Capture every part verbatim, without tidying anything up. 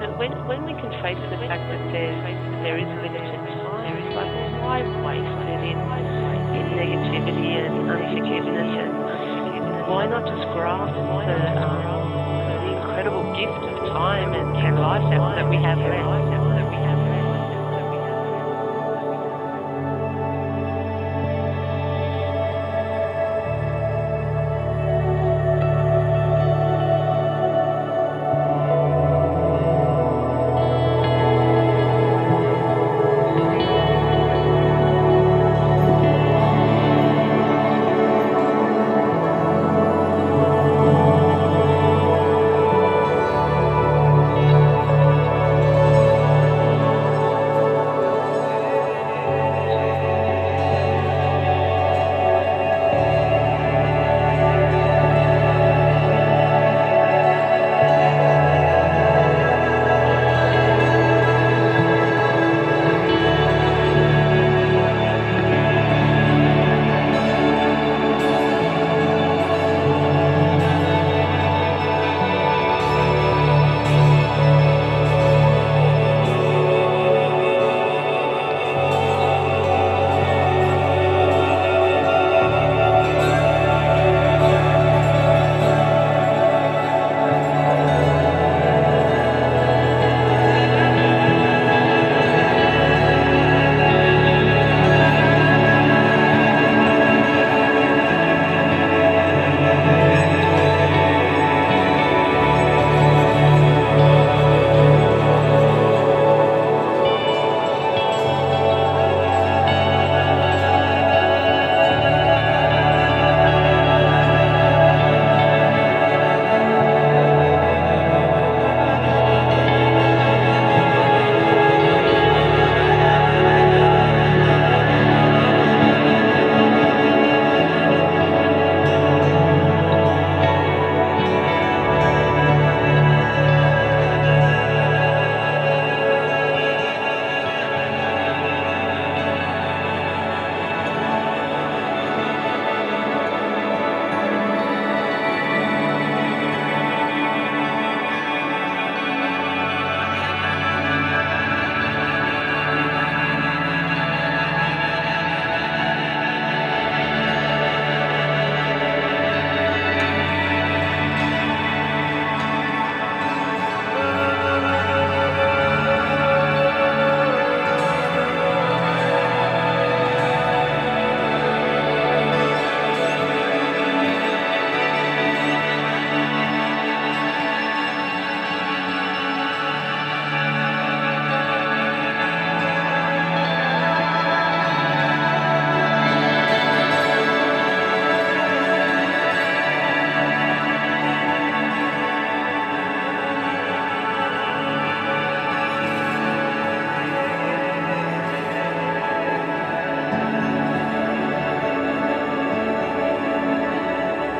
that when when we can face the fact that there's there is limited time, it's like, well, why waste it in in negativity and unforgiveness, and why not just grasp the um, the incredible gift of time and, and life that, that we have left.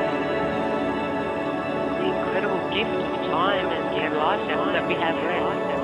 Gift of time and, and life that we have left.